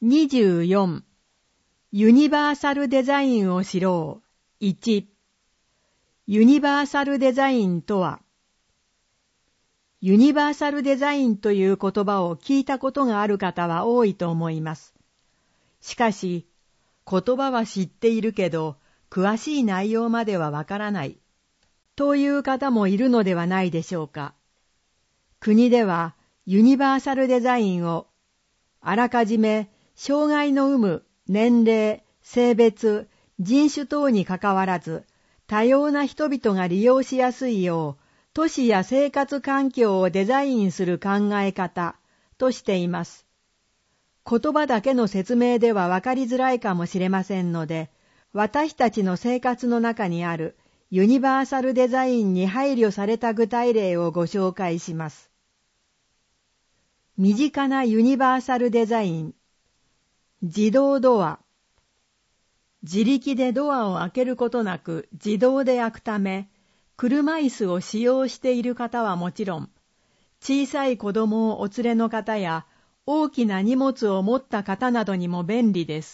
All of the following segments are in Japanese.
24. ユニバーサルデザインを知ろう。1. ユニバーサルデザインとは、ユニバーサルデザインという言葉を聞いたことがある方は多いと思います。しかし、言葉は知っているけど、詳しい内容まではわからない、という方もいるのではないでしょうか。国ではユニバーサルデザインを、あらかじめ障害の有無、年齢、性別、人種等にかかわらず、多様な人々が利用しやすいよう、都市や生活環境をデザインする考え方としています。言葉だけの説明ではわかりづらいかもしれませんので、私たちの生活の中にあるユニバーサルデザインに配慮された具体例をご紹介します。身近なユニバーサルデザイン。自動ドア。自力でドアを開けることなく自動で開くため、車椅子を使用している方はもちろん、小さい子供をお連れの方や大きな荷物を持った方などにも便利です。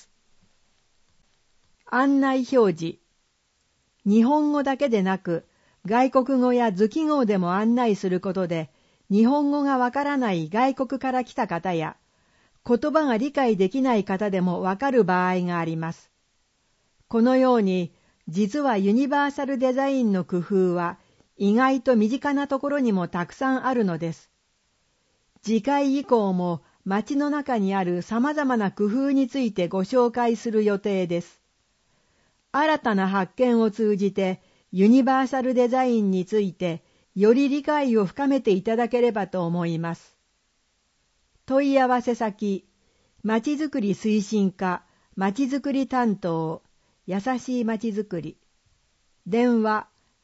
案内表示。日本語だけでなく、外国語や図記号でも案内することで、日本語がわからない外国から来た方や、言葉が理解できない方でもわかる場合があります。このように、実はユニバーサルデザインの工夫は、意外と身近なところにもたくさんあるのです。次回以降も、街の中にある様々な工夫についてご紹介する予定です。新たな発見を通じて、ユニバーサルデザインについて、より理解を深めていただければと思います。問い合わせ先、まちづくり推進課、まちづくり担当、優しいまちづくり。電話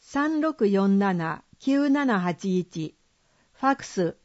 3647-9781、ファクス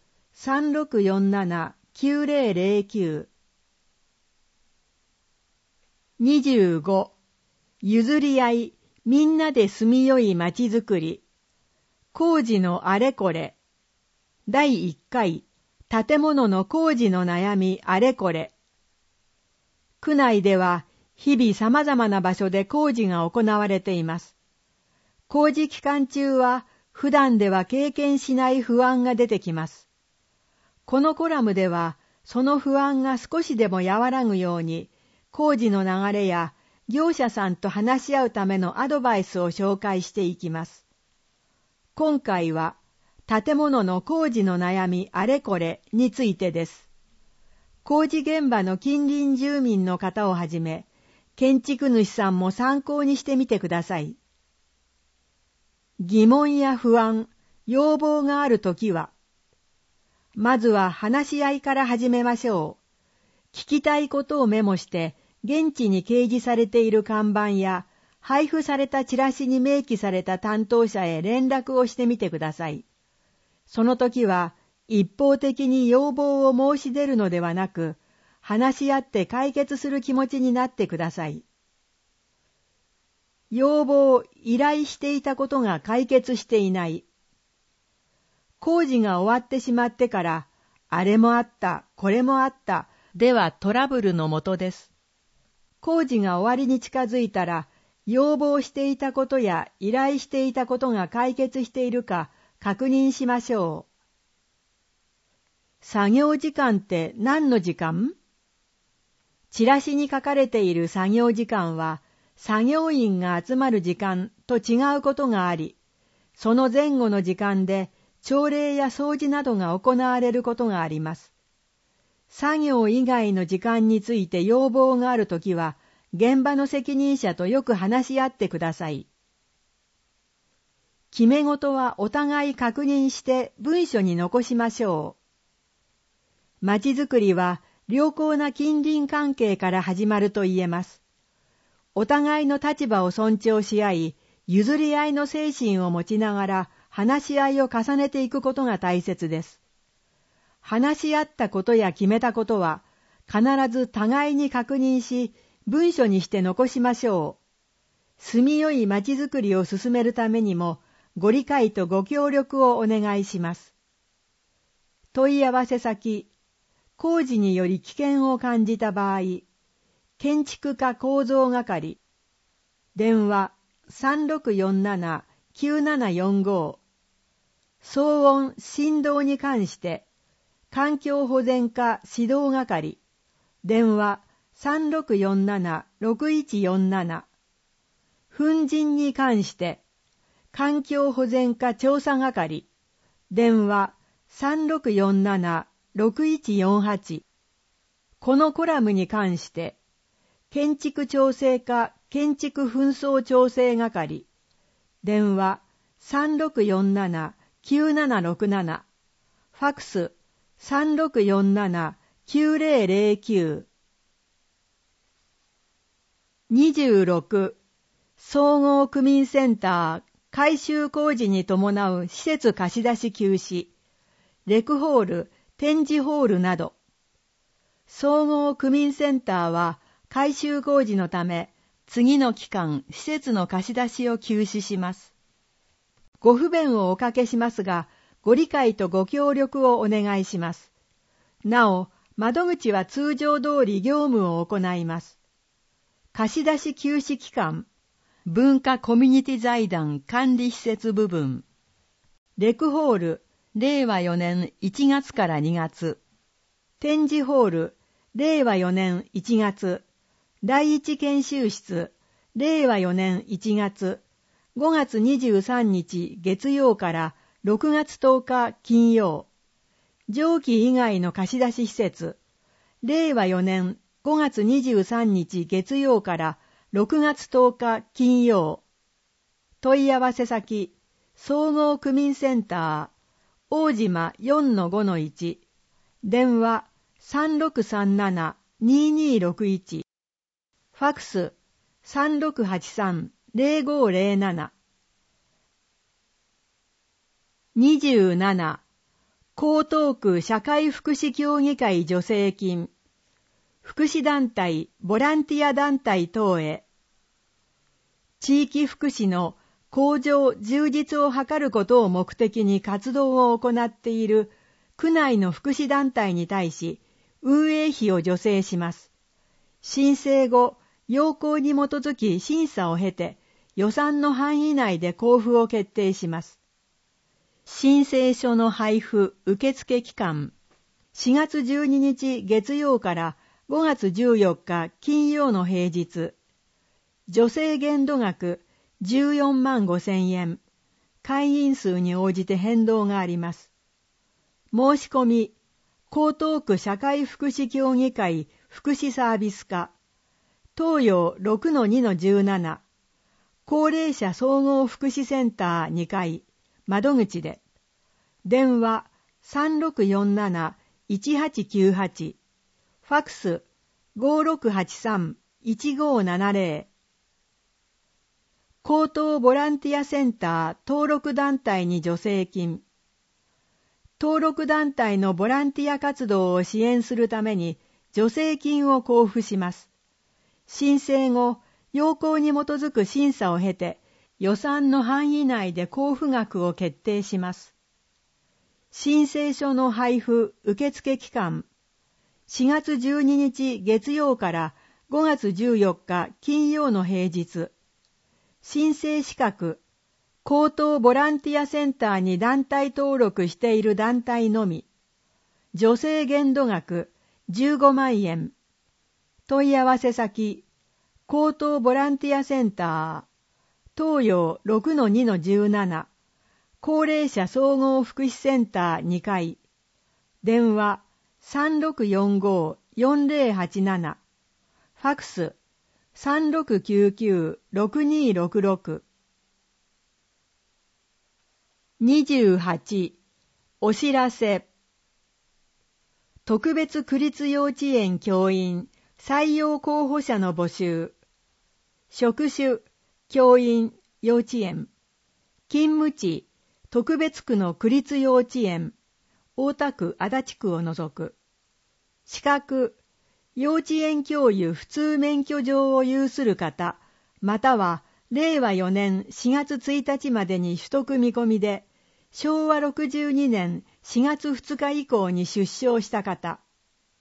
3647-9009。25. 譲り合い、みんなで住みよいまちづくり。工事のあれこれ。第1回、建物の工事の悩みあれこれ。区内では日々様々な場所で工事が行われています。工事期間中は普段では経験しない不安が出てきます。このコラムではその不安が少しでも和らぐように工事の流れや業者さんと話し合うためのアドバイスを紹介していきます。今回は建物の工事の悩みあれこれについてです。工事現場の近隣住民の方をはじめ、建築主さんも参考にしてみてください。疑問や不安、要望があるときは、まずは話し合いから始めましょう。聞きたいことをメモして、現地に掲示されている看板や、配布されたチラシに明記された担当者へ連絡をしてみてください。その時は一方的に要望を申し出るのではなく、話し合って解決する気持ちになってください。要望、依頼していたことが解決していない。工事が終わってしまってから、あれもあった、これもあった、ではトラブルのもとです。工事が終わりに近づいたら、要望していたことや依頼していたことが解決しているか確認しましょう。作業時間って何の時間？チラシに書かれている作業時間は作業員が集まる時間と違うことがあり、その前後の時間で朝礼や掃除などが行われることがあります。作業以外の時間について要望があるときは、現場の責任者とよく話し合ってください。決め事はお互い確認して文書に残しましょう。まちづくりは良好な近隣関係から始まると言えます。お互いの立場を尊重し合い、譲り合いの精神を持ちながら話し合いを重ねていくことが大切です。話し合ったことや決めたことは必ず互いに確認し、文書にして残しましょう。住みよいまちづくりを進めるためにも、ご理解とご協力をお願いします。問い合わせ先、 工事により危険を感じた場合、建築家構造係、電話 3647-9745、騒音・振動に関して、環境保全課指導係、電話 3647-6147、粉塵に関して、環境保全課調査係、電話 3647-6148。このコラムに関して、建築調整課建築紛争調整係、電話 3647-9767、ファクス 3647-9009。26、総合区民センター改修工事に伴う施設貸し出し休止、レクホール、展示ホールなど。総合区民センターは改修工事のため、次の期間、施設の貸し出しを休止します。ご不便をおかけしますが、ご理解とご協力をお願いします。なお、窓口は通常通り業務を行います。貸し出し休止期間、文化コミュニティ財団管理施設部分。レクホール、令和4年1月から2月。展示ホール、令和4年1月。第一研修室、令和4年1月。5月23日月曜から6月10日金曜。上記以外の貸し出し施設、令和4年5月23日月曜から6月10日金曜。問い合わせ先、総合区民センター、大島 4-5-1、電話 3637-2261、ファクス 3683-0507。27、江東区社会福祉協議会助成金、福祉団体、ボランティア団体等へ、地域福祉の向上・充実を図ることを目的に活動を行っている区内の福祉団体に対し、運営費を助成します。申請後、要項に基づき審査を経て、予算の範囲内で交付を決定します。申請書の配布・受付期間、4月12日月曜から5月14日金曜の平日。助成限度額14万5,000円。会員数に応じて変動があります。申し込み、江東区社会福祉協議会福祉サービス課、東洋 6-2-17、高齢者総合福祉センター2階、窓口で、電話 3647-1898、ファクス 5683-1570。江東ボランティアセンター登録団体に助成金。登録団体のボランティア活動を支援するために助成金を交付します。申請後、要項に基づく審査を経て、予算の範囲内で交付額を決定します。申請書の配布・受付期間、4月12日月曜から5月14日金曜の平日。申請資格、江東ボランティアセンターに団体登録している団体のみ。助成限度額15万円。問い合わせ先、江東ボランティアセンター、東洋 6-2-17、高齢者総合福祉センター2階、電話 3645-4087、ファクス 3699-6266。28、お知らせ。特別区立幼稚園教員採用候補者の募集。職種、教員、幼稚園。勤務地、特別区の区立幼稚園、大田区、足立区を除く。資格、幼稚園教諭普通免許状を有する方、または令和4年4月1日までに取得見込みで、昭和62年4月2日以降に出生した方。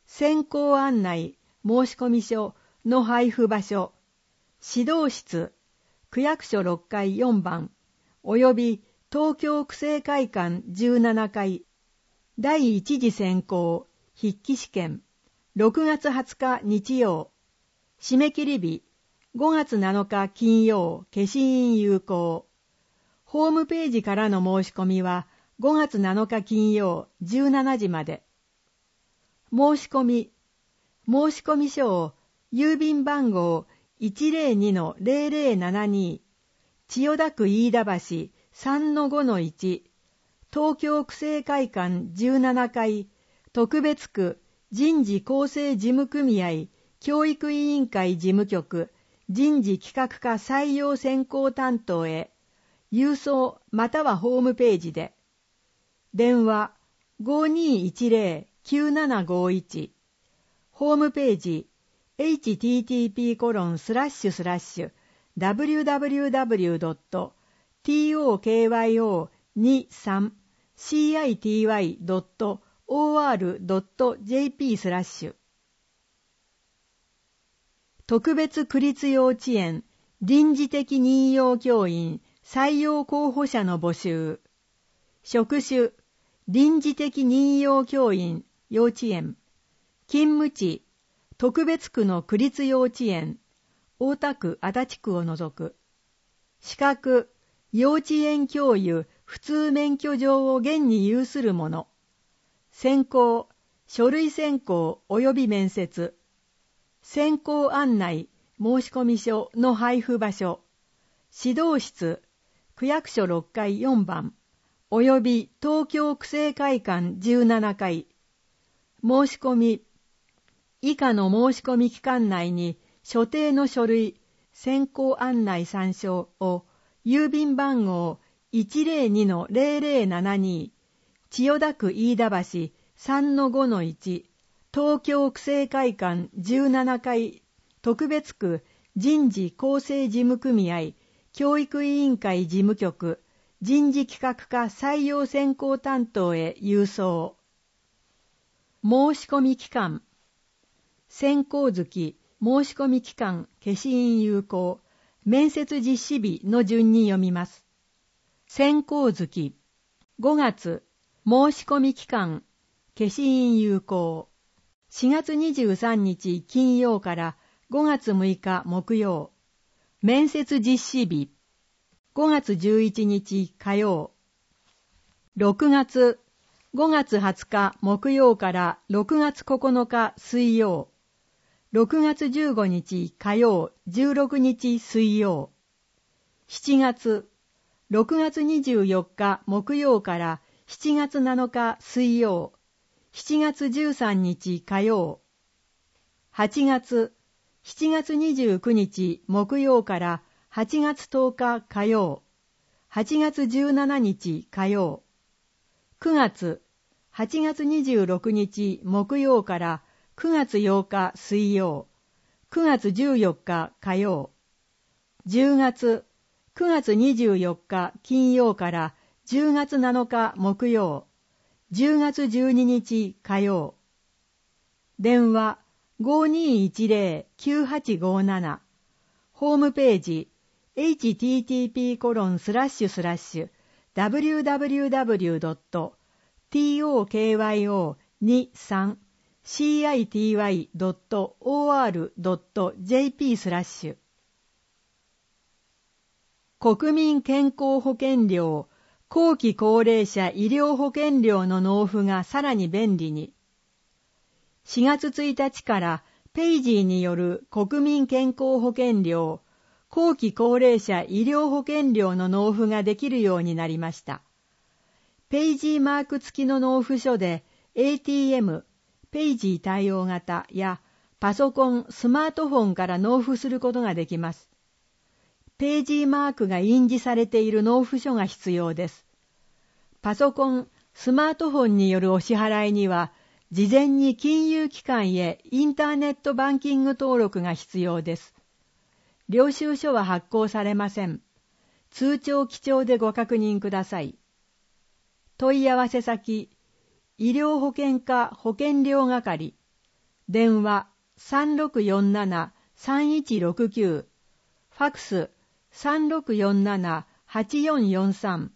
選考案内申込書の配布場所、指導室、区役所6階4番、および東京区政会館17階、第一次選考、筆記試験、6月20日日曜、締め切り日、5月7日金曜、消印有効。ホームページからの申し込みは5月7日金曜17時まで。申し込書を郵便番号 102-0072 千代田区飯田橋 3-5-1 東京区政会館17階特別区人事構成事務組合教育委員会事務局人事企画課採用選考担当へ郵送またはホームページで。電話 5210-9751 ホームページ http://www.tokyo.city.or.jp/ 特別区立幼稚園臨時的任用教員採用候補者の募集。職種臨時的任用教員幼稚園。勤務地特別区の区立幼稚園大田区足立区を除く。資格幼稚園教諭普通免許状を現に有する者。選考書類選考及び面接。選考案内申込書の配布場所。指導室区役所6階4番および東京区政会館17階。申し込み以下の申し込み期間内に所定の書類選考案内参照を郵便番号 102-0072 千代田区飯田橋 3-5-1 東京区政会館17階特別区人事構成事務組合教育委員会事務局人事企画課採用選考担当へ郵送。申し込み期間選考月申し込み期間消印有効面接実施日の順に読みます。選考月5月申し込み期間消印有効4月23日金曜から5月6日木曜面接実施日5月11日火曜6月5月20日木曜から6月9日水曜6月15日火曜16日水曜7月6月24日木曜から7月7日水曜7月13日火曜8月7月29日木曜から8月10日火曜8月17日火曜9月8月26日木曜から9月8日水曜9月14日火曜10月9月24日金曜から10月7日木曜10月12日火曜電話 5210-9857 ホームページhttp://www.tokyo.city.or.jp/ 国民健康保険料後期高齢者医療保険料の納付がさらに便利に4月1日からペイジーによる国民健康保険料後期高齢者医療保険料の納付ができるようになりました。ペイジーマーク付きの納付書で ATM、ペイジー対応型やパソコン、スマートフォンから納付することができます。ペイジーマークが印字されている納付書が必要です。パソコン、スマートフォンによるお支払いには、事前に金融機関へインターネットバンキング登録が必要です。領収書は発行されません。通帳記帳でご確認ください。問い合わせ先、医療保険課保険料係電話3647-3169、ファクス3647-8443。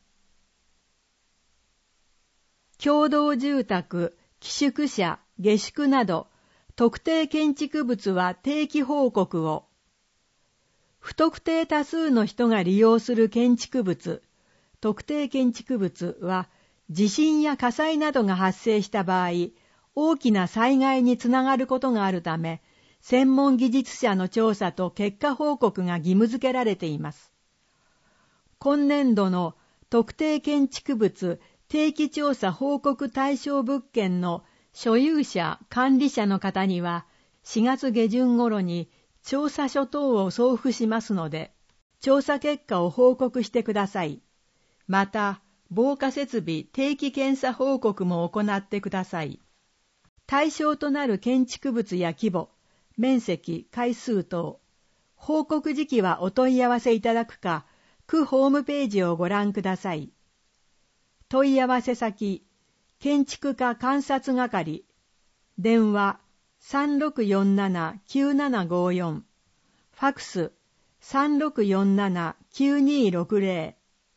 共同住宅、寄宿舎、下宿など、特定建築物は定期報告を。不特定多数の人が利用する建築物、特定建築物は、地震や火災などが発生した場合、大きな災害につながることがあるため、専門技術者の調査と結果報告が義務付けられています。今年度の特定建築物定期調査報告対象物件の所有者、管理者の方には、4月下旬頃に調査書等を送付しますので、調査結果を報告してください。また、防火設備定期検査報告も行ってください。対象となる建築物や規模、面積、回数等、報告時期はお問い合わせいただくか、区ホームページをご覧ください。問い合わせ先、建築課監察係、電話3647-9754、ファクス3647-9260。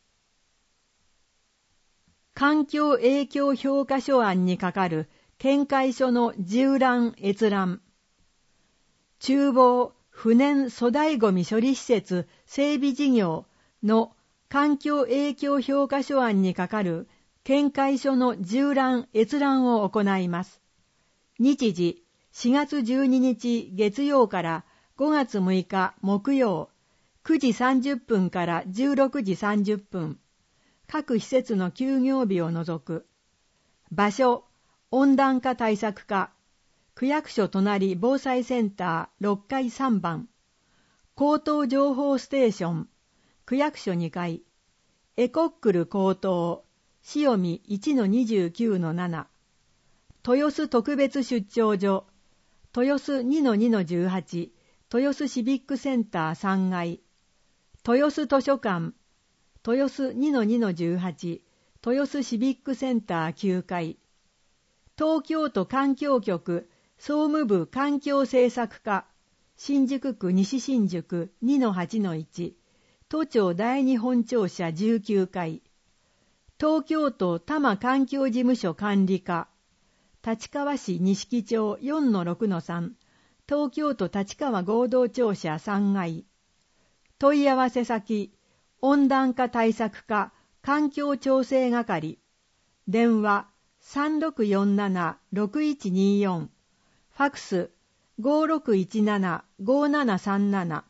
環境影響評価書案に係る見解書の縦覧閲覧。厨房不燃粗大ごみ処理施設整備事業の環境影響評価書案に係る見解書の縦覧閲覧を行います。日時4月12日月曜から5月6日木曜9時30分から16時30分。各施設の休業日を除く。場所、温暖化対策課、区役所隣防災センター6階3番、高等情報ステーション、区役所2階、エコックル高等、潮見 1-29-7、豊洲特別出張所、豊洲 2-2-18、豊洲シビックセンター3階、豊洲図書館、豊洲 2-2-18、豊洲シビックセンター9階、東京都環境局総務部環境政策課、新宿区西新宿 2-8-1、都庁第二本庁舎19階、東京都多摩環境事務所管理課、立川市錦町 4-6-3、東京都立川合同庁舎3階、問い合わせ先、温暖化対策課環境調整係、電話3647-6124、ファクス5617-5737。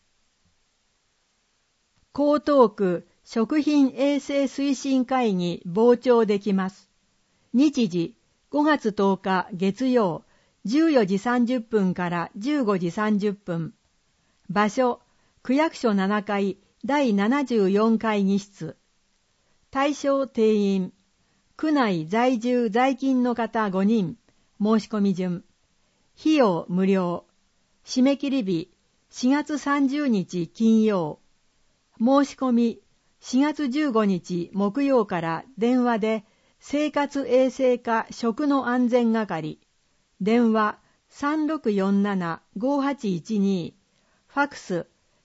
江東区食品衛生推進会議傍聴できます。日時5月10日月曜14時30分から15時30分。場所区役所7階第74会議室。対象定員。区内在住在勤の方5人。申し込み順。費用無料。締め切り日4月30日金曜。申し込み4月15日木曜から電話で生活衛生課食の安全係。電話3647-5812。ファクス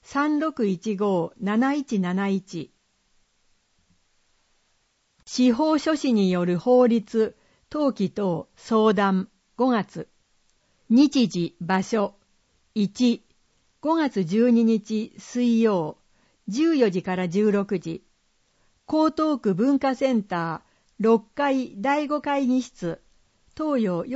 3615-7171。司法書士による法律、登記等相談5月。日時、場所。1、5月12日水曜、14時から16時。江東区文化センター6階第5会議室、東洋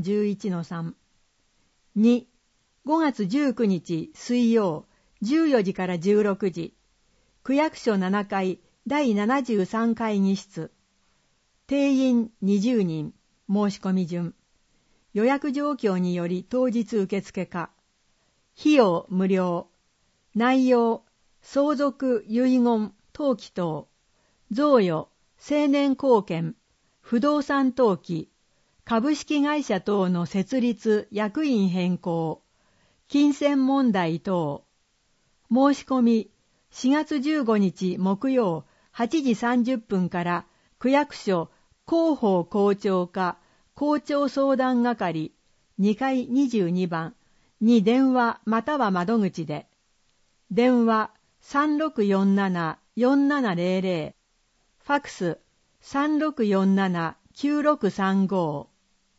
4-11-3。2、5月19日水曜、14時から16時。区役所7階第73会議室。定員20人。申し込み順。予約状況により当日受付か。費用無料。内容、相続遺言登記等、贈与、青年貢献、不動産登記、株式会社等の設立役員変更、金銭問題等。申し込み4月15日木曜8時30分から区役所広報校長課校長相談係 2階22番に電話または窓口で。電話3647-4700、ファクス3647-9635。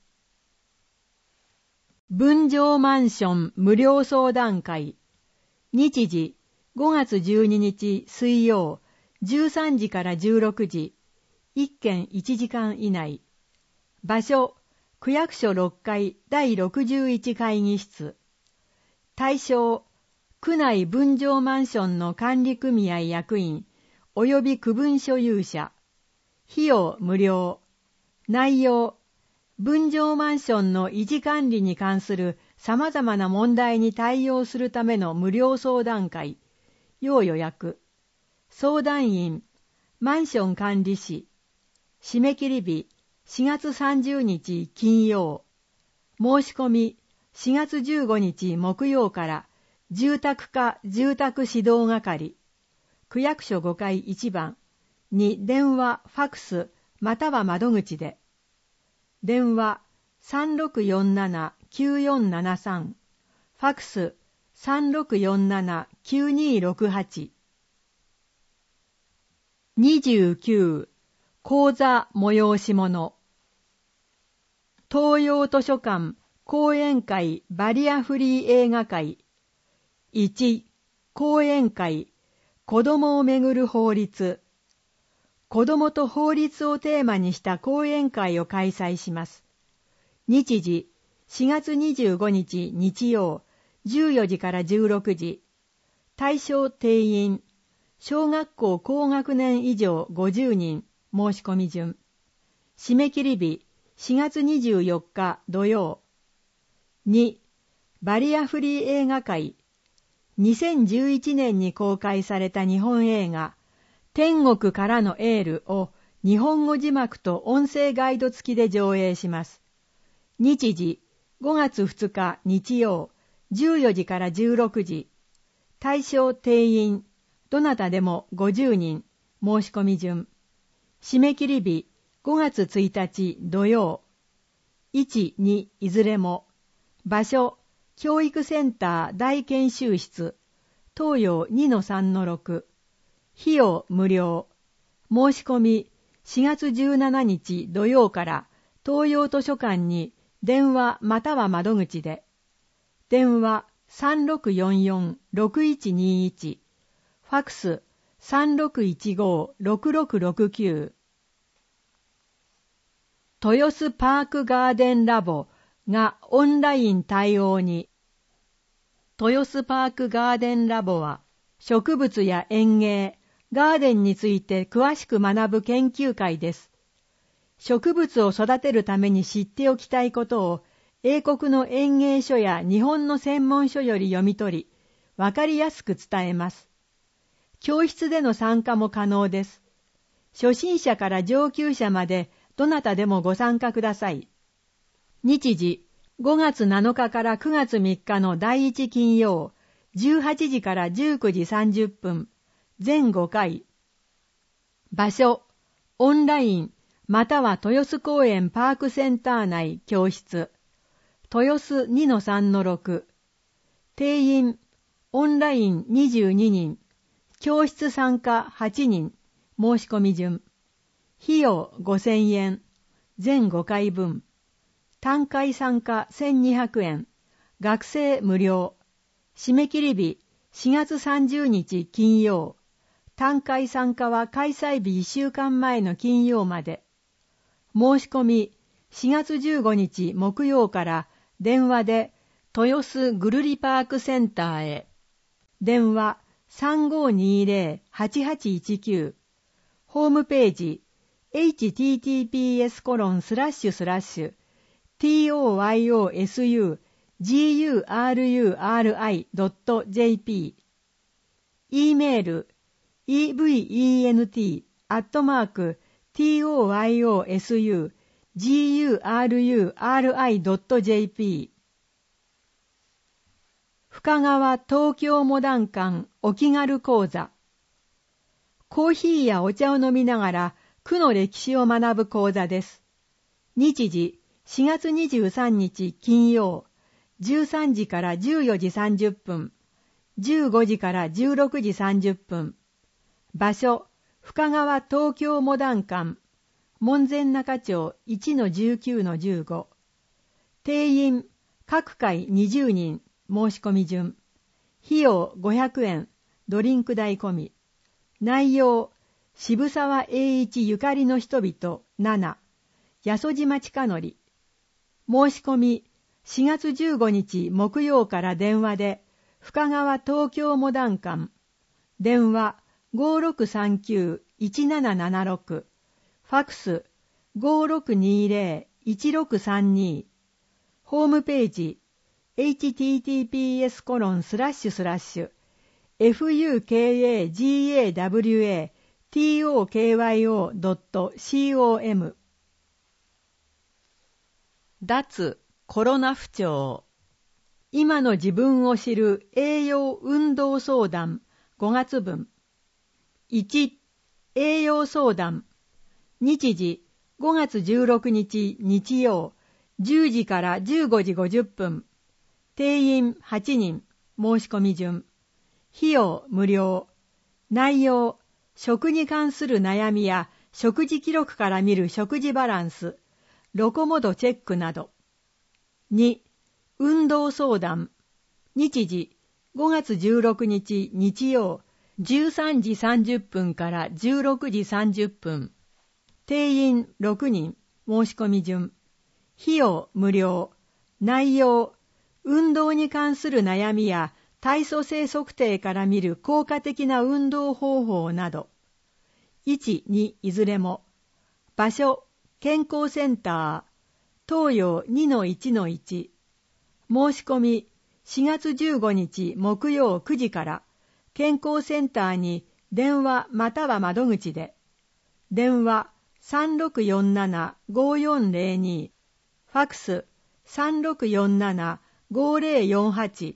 分譲マンション無料相談会。日時5月12日水曜13時から16時。1件1時間以内。場所区役所6階第61会議室。対象区内分譲マンションの管理組合役員及び区分所有者。費用無料。内容分譲マンションの維持管理に関する様々な問題に対応するための無料相談会。要予約。相談員、マンション管理士。締め切り日、4月30日金曜。申し込み、4月15日木曜から、住宅課住宅指導係。区役所5階1番に電話、ファクス、または窓口で。電話3647-9473、ファクス3647-9268。29、講座催し物。東洋図書館講演会バリアフリー映画会。1、講演会子供をめぐる法律。子供と法律をテーマにした講演会を開催します。日時4月25日日曜14時から16時。対象定員小学校高学年以上50人。申し込み順。締め切り日4月24日土曜。2、バリアフリー映画会。2011年に公開された日本映画天国からのエールを日本語字幕と音声ガイド付きで上映します。日時5月2日日曜14時から16時。対象定員どなたでも50人。申し込み順。締め切り日5月1日土曜。1、2いずれも。場所教育センター大研修室東洋 2-3-6。費用無料。申し込み4月17日土曜から東洋図書館に電話または窓口で。電話3644-6121。ファクス3615-6669。豊洲パークガーデンラボがオンライン対応に。豊洲パークガーデンラボは植物や園芸、ガーデンについて詳しく学ぶ研究会です。植物を育てるために知っておきたいことを英国の園芸書や日本の専門書より読み取り、わかりやすく伝えます。教室での参加も可能です。初心者から上級者までどなたでもご参加ください。日時5月7日から9月3日の第1金曜、18時から19時30分、全5回。場所、オンライン、または豊洲公園パークセンター内教室。豊洲 2-3-6。定員、オンライン22人。教室参加8人。申し込み順。費用5000円。全5回分。単回参加1200円。学生無料。締め切り日4月30日金曜。単回参加は開催日1週間前の金曜まで。申し込み4月15日木曜から電話で豊洲ぐるりパークセンターへ。電話3520-8819。ホームページ https://toyosugururi.jp。 E メール event@toyosugururi.jp。 深川東京モダン館お気軽講座。コーヒーやお茶を飲みながら区の歴史を学ぶ講座です。日時 4月23日金曜、13時から14時30分、15時から16時30分。場所、深川東京モダン館、門前仲町 1-19-15。定員、各回20人、申し込み順。費用500円、ドリンク代込み。内容、渋沢栄一ゆかりの人々7、八十島近則。申し込み、4月15日木曜から電話で、深川東京モダン館。電話 5639-1776。ファクス 5620-1632。ホームページ https://fukagawatokyo.com。 脱コロナ不調。今の自分を知る栄養運動相談5月分。1、栄養相談。日時5月16日日曜、10時から15時50分。定員8人、申し込み順。費用無料。内容、食に関する悩みや食事記録から見る食事バランス、ロコモドチェックなど。2、運動相談。日時5月16日日曜、13時30分から16時30分。定員6人、申し込み順。費用無料。内容、運動に関する悩みや体組成測定から見る効果的な運動方法など。1、2いずれも。場所、健康センター、東洋 2-1-1。申し込み、4月15日木曜9時から健康センターに電話または窓口で。電話 3647-5402。ファクス 3647-5048。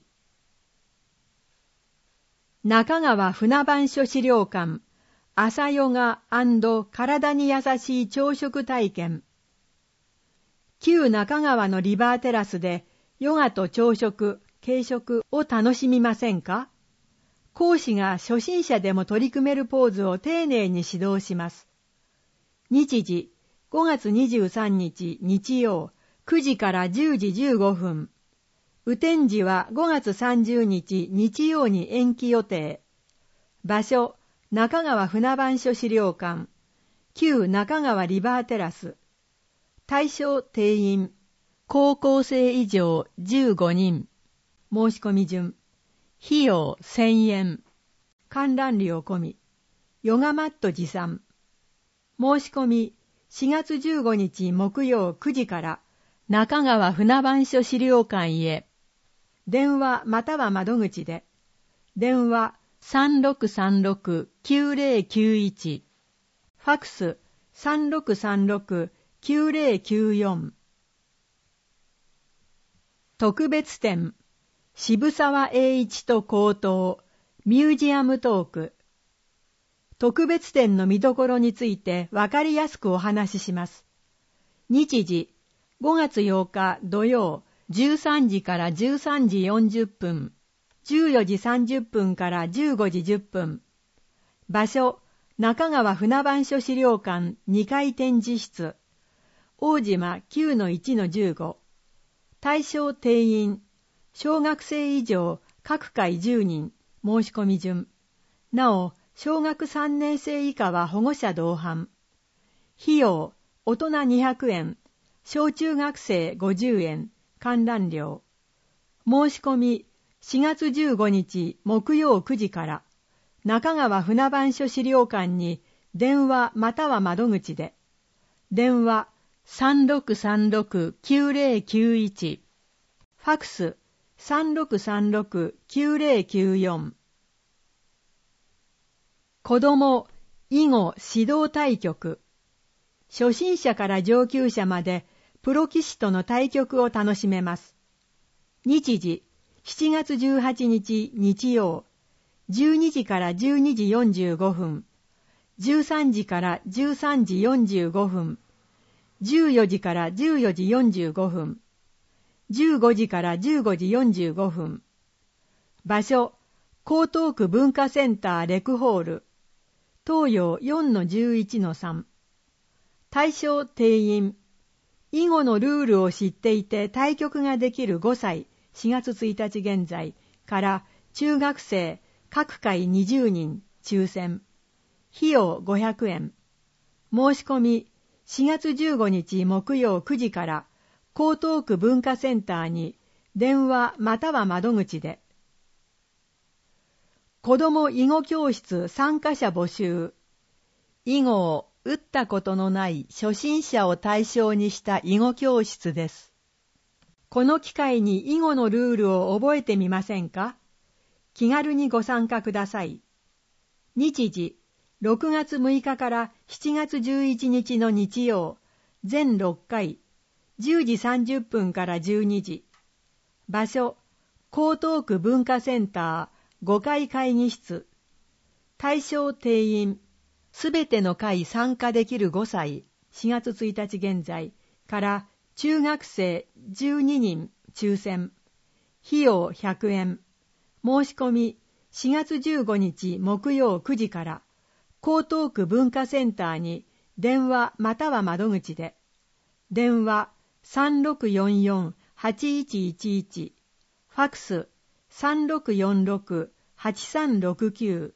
中川船番所資料館朝ヨガ&体に優しい朝食体験。旧中川のリバーテラスでヨガと朝食、軽食を楽しみませんか？講師が初心者でも取り組めるポーズを丁寧に指導します。日時5月23日日曜9時から10時15分。雨天時は5月30日日曜に延期予定。場所、中川船番所資料館、旧中川リバーテラス。対象定員、高校生以上15人。申し込み順。費用1000円。観覧料込み。ヨガマット持参。申し込み、4月15日木曜9時から中川船番所資料館へ。電話または窓口で。電話 3636-9091。ファクス 3636-9094。特別展、渋沢栄一と高等ミュージアムトーク。特別展の見どころについてわかりやすくお話しします。日時5月8日土曜13時から13時40分、14時30分から15時10分。場所、中川船番所資料館2階展示室、大島 9-1-15。対象定員、小学生以上各回10人、申し込み順。なお、小学3年生以下は保護者同伴。費用、大人200円、小中学生50円、観覧料。申し込み、4月15日木曜9時から、中川船番所資料館に電話または窓口で。電話 3636-9091。ファクス 3636-9094。子ども囲碁指導対局。初心者から上級者までプロ棋士との対局を楽しめます。日時7月18日日曜、12時から12時45分、13時から13時45分、 14時から14時45分、15時から15時45分。場所、江東区文化センターレクホール、東洋 4-11-3。対象定員、囲碁のルールを知っていて対局ができる5歳4月1日現在から中学生各回20人抽選。費用500円。申し込み4月15日木曜9時から江東区文化センターに電話または窓口で。子ども囲碁教室参加者募集。囲碁を打ったことのない初心者を対象にした囲碁教室です。この機会に囲碁のルールを覚えてみませんか？気軽にご参加ください。日時、6月6日から7月11日の日曜、全6回、10時30分から12時。場所、江東区文化センター5階会議室。対象定員、すべての会参加できる5歳、4月1日現在から中学生12人抽選。費用100円。申し込み4月15日木曜9時から江東区文化センターに電話または窓口で。電話3644-8111。ファクス3646-8369。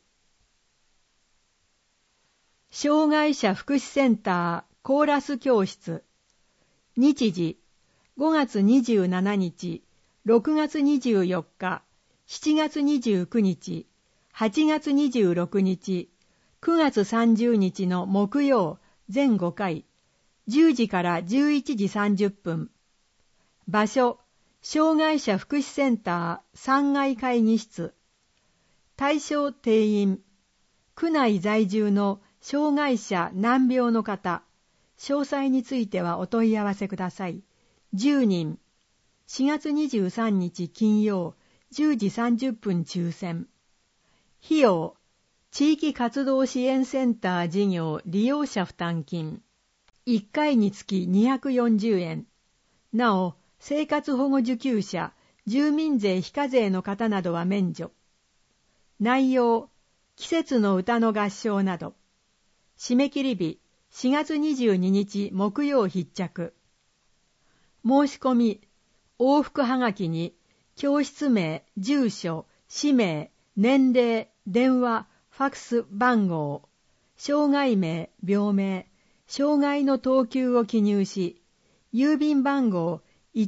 障害者福祉センターコーラス教室。日時、5月27日、6月24日、7月29日、8月26日、9月30日の木曜全5回、10時から11時30分。場所、障害者福祉センター3階会議室。対象定員、区内在住の障害者難病の方。詳細についてはお問い合わせください。10人。4月23日金曜、10時30分抽選。費用、地域活動支援センター事業利用者負担金。1回につき240円。なお、生活保護受給者、住民税非課税の方などは免除。内容、季節の歌の合唱など。締め切り日、4月22日木曜必着。申し込み、往復はがきに、教室名、住所、氏名、年齢、電話、ファクス番号、障害名、病名、障害の等級を記入し、郵便番号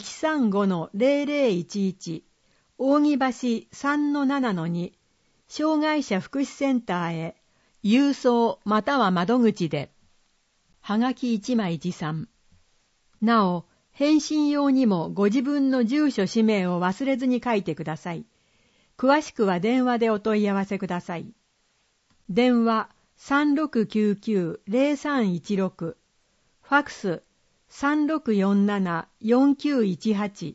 135-0011、扇橋 3-7-2、障害者福祉センターへ、郵送または窓口で。はがき1枚持参。なお、返信用にもご自分の住所氏名を忘れずに書いてください。詳しくは電話でお問い合わせください。電話 3699-0316。ファクス 3647-4918。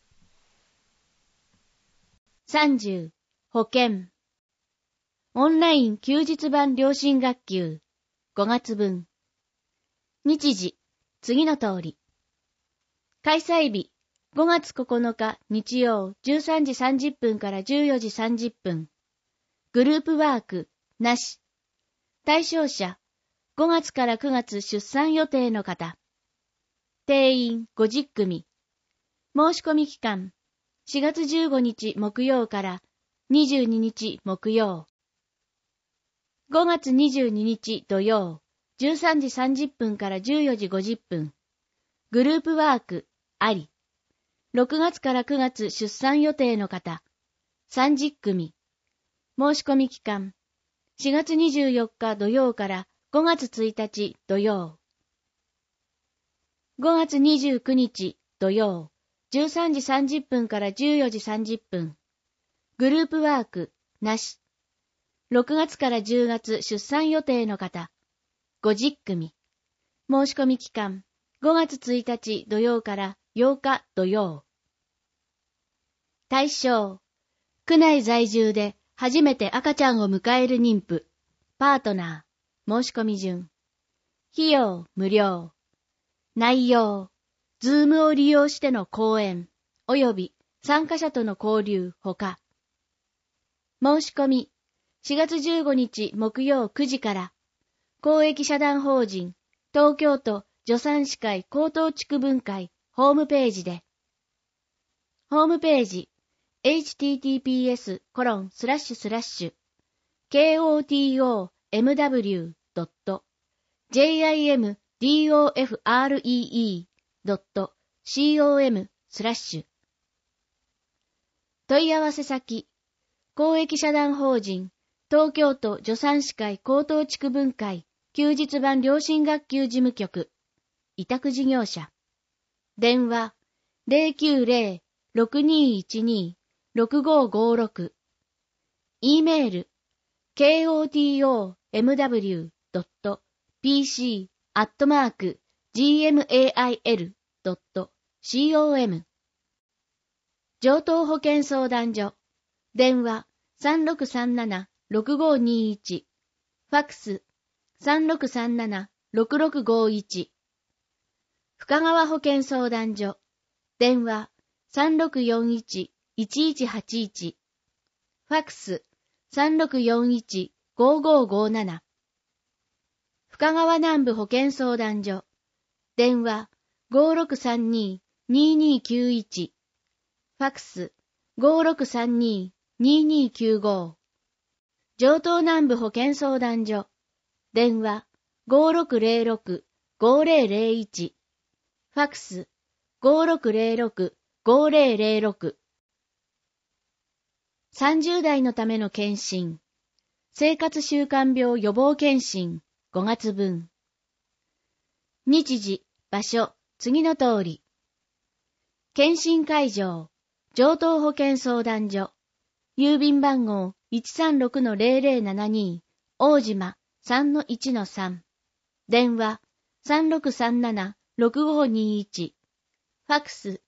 30. 保健。オンライン休日版良心学級5月分。日時、次の通り。開催日、5月9日日曜13時30分から14時30分。グループワーク、なし。対象者、5月から9月出産予定の方。定員50組。申し込み期間、4月15日木曜から22日木曜。5月22日土曜、13時30分から14時50分。グループワーク、あり。6月から9月出産予定の方、30組。申し込み期間、4月24日土曜から5月1日土曜。5月29日土曜、13時30分から14時30分。グループワーク、なし。6月から10月出産予定の方、50組。申し込み期間、5月1日土曜から8日土曜。対象、区内在住で初めて赤ちゃんを迎える妊婦、パートナー、申し込み順。費用無料。 内容、ズームを利用しての講演、及び参加者との交流ほか。申し込み、4月15日木曜9時から、公益社団法人、東京都助産師会高等地区分会ホームページで、ホームページ、https://kotomdofree.com/問い合わせ先、公益社団法人、東京都助産師会高等地区分会休日版良心学級事務局、委託事業者、電話、090-6212-6556、E メール、kotomw.pc@gmail.com、上等保険相談所、電話3637-6521、ファックス3637-6651、深川保険相談所、電話3641-1181、ファックス3641-5557、深川南部保健相談所、電話5632-2291、ファックス5632-2295、上東南部保健相談所、電話5606-5001、ファックス5606-5006。30代のための検診、生活習慣病予防検診5月分。日時、場所、次の通り。検診会場、上東保健相談所、郵便番号 136-0072、大島 3-1-3、電話3637-6521、ファックス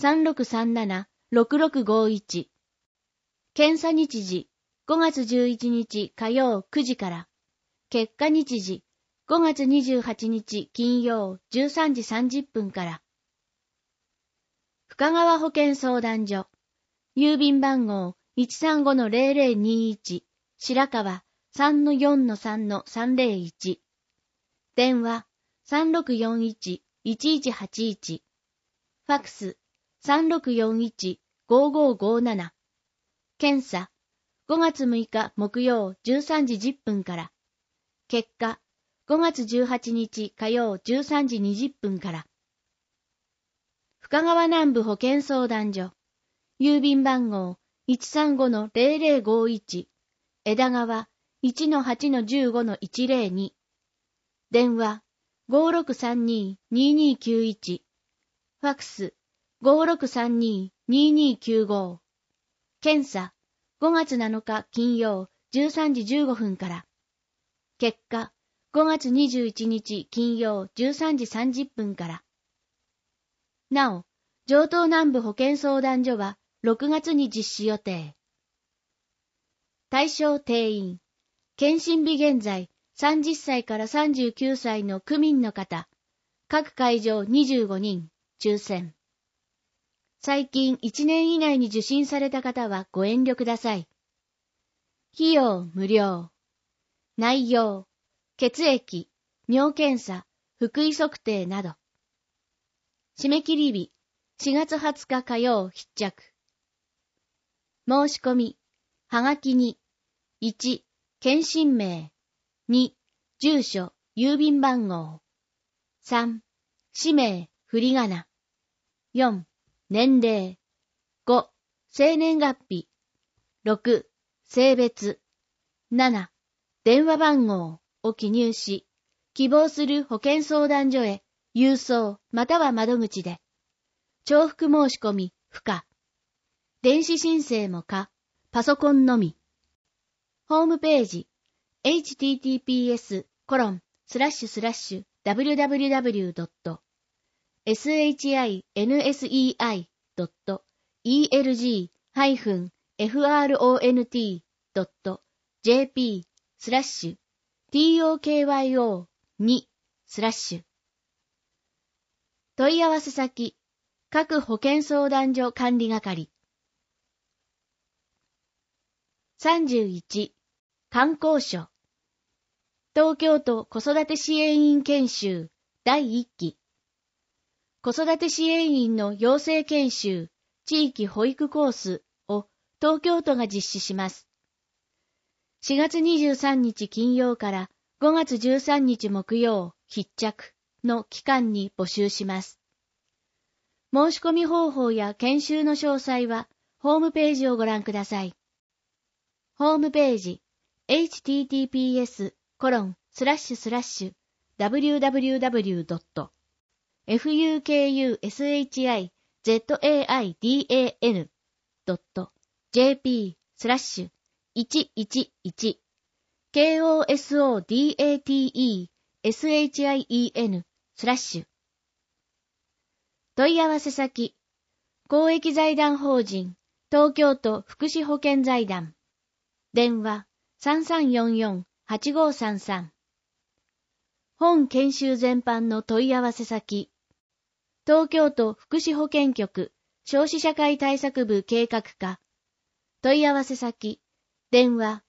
3637-6651。検査日時、5月11日火曜9時から、結果日時、5月28日金曜13時30分から。深川保健相談所、郵便番号 135-0021、白川 3-4-3-301、電話3641-1181、ファックス3641-5557、検査5月6日木曜13時10分から、結果5月18日火曜13時20分から。深川南部保健相談所、郵便番号 135-0051、枝川 1-8-15-102、電話5632-2291、ファックス5632-2295、検査5月7日金曜13時15分から、結果5月21日金曜13時30分から。なお、上東南部保健相談所は6月に実施予定。対象定員、検診日現在30歳から39歳の区民の方、各会場25人、抽選。最近1年以内に受診された方はご遠慮ください。費用無料。内容、血液、尿検査、腹囲測定など。締め切り日、4月20日火曜必着。申し込み、はがきに、1、検診名、2、住所、郵便番号、3、氏名、振り仮名、4、年齢、5、生年月日、6、性別、7、電話番号を記入し、希望する保健相談所へ郵送または窓口で、重複申し込み不可。電子申請も可。パソコンのみ。ホームページ https://www.sinsei-front.jp/tokyo2/ 問い合わせ先、各保健相談所管理係。31、観光所。東京都子育て支援員研修第1期。子育て支援員の養成研修、地域保育コースを東京都が実施します。4月23日金曜から5月13日木曜必着の期間に募集します。申し込み方法や研修の詳細はホームページをご覧ください。ホームページ https://www.fukushizaidan.jp/111 kosodateSIEN/ 問い合わせ先、公益財団法人東京都福祉保健財団。電話 3344-8533。本研修全般の問い合わせ先、東京都福祉保健局少子社会対策部計画課。問い合わせ先、電話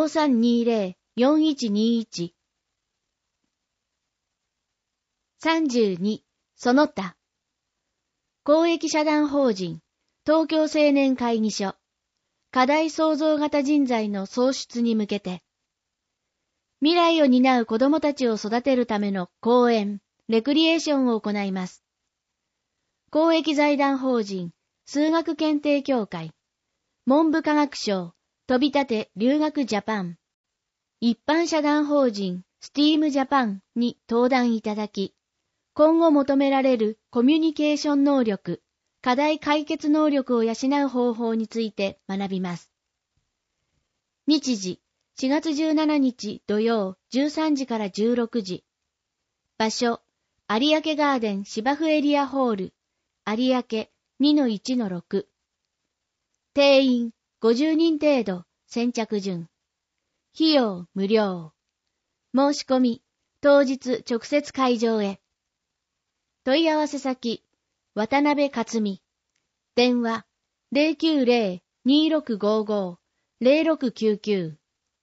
5320-4121。32、その他。公益社団法人東京青年会議所課題創造型人材の創出に向けて未来を担う子どもたちを育てるための講演、レクリエーションを行います。公益財団法人数学検定協会文部科学省飛び立て留学ジャパン一般社団法人スティームジャパンに登壇いただき、今後求められるコミュニケーション能力、課題解決能力を養う方法について学びます。日時、4月17日土曜13時から16時。場所、有明ガーデン芝生エリアホール、有明 2-1-6。定員50人程度、先着順。費用無料。申し込み、当日直接会場へ。問い合わせ先、渡辺克美。電話、090-2655-0699。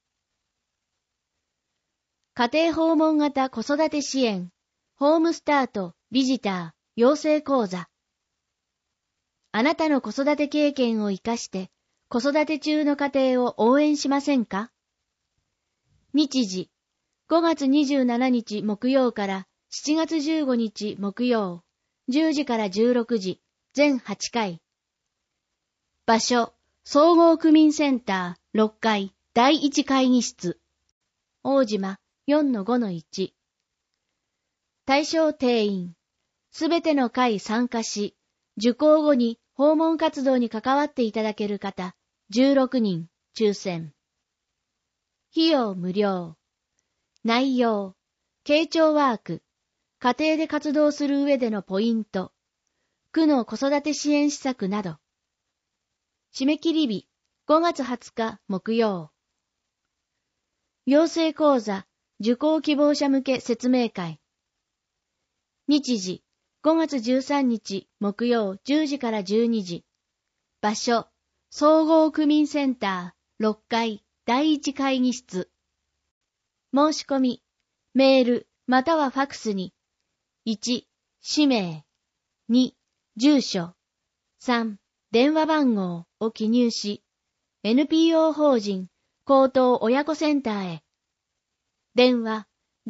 家庭訪問型子育て支援、ホームスタート、ビジター、養成講座。あなたの子育て経験を生かして、子育て中の家庭を応援しませんか？日時、5月27日木曜から7月15日木曜、10時から16時、全8回。場所、総合区民センター6階第1会議室。大島 4-5-1。対象定員。すべての会参加し、受講後に訪問活動に関わっていただける方、16人、抽選。費用無料。内容、傾聴ワーク。家庭で活動する上でのポイント、区の子育て支援施策など。締め切り日、5月20日木曜。養成講座、受講希望者向け説明会。日時、5月13日木曜10時から12時。場所、総合区民センター6階第1会議室。申し込み、メールまたはファクスに、1、氏名、2、住所、3、電話番号を記入し、NPO 法人高等親子センターへ。電話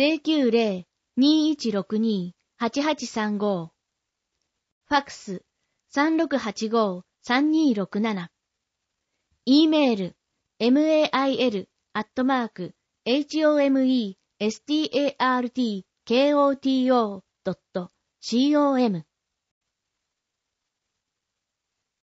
090-2162-8835。ファクス3685-3267。E メール mail@homestartkoto.com